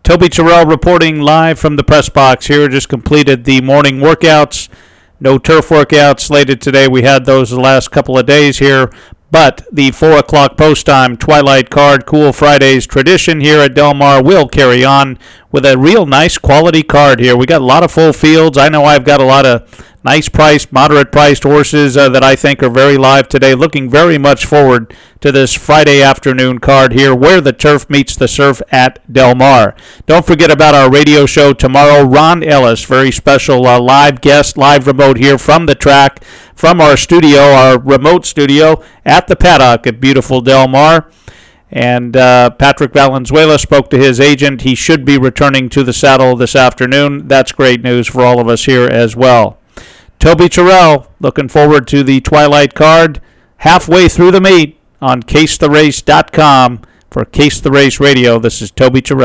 Toby Terrell reporting live from the press box here. Just completed the morning workouts. No turf workouts slated today. We had those the last couple of days here. But the 4 o'clock post time Twilight Card Cool Fridays tradition here at Del Mar will carry on with a real nice quality card here. We got a lot of full fields. I know I've got a lot of nice priced, moderate priced horses that I think are very live today. Looking very much forward to this Friday afternoon card here where the turf meets the surf at Del Mar. Don't forget about our radio show tomorrow. Ron Ellis, very special live guest, live remote here from the track, from our studio, our remote studio at the paddock at beautiful Del Mar. And Patrick Valenzuela spoke to his agent. He should be returning to the saddle this afternoon. That's great news for all of us here as well. Toby Terrell, looking forward to the Twilight Card halfway through the meet on CaseTheRace.com. For Case the Race Radio, this is Toby Terrell.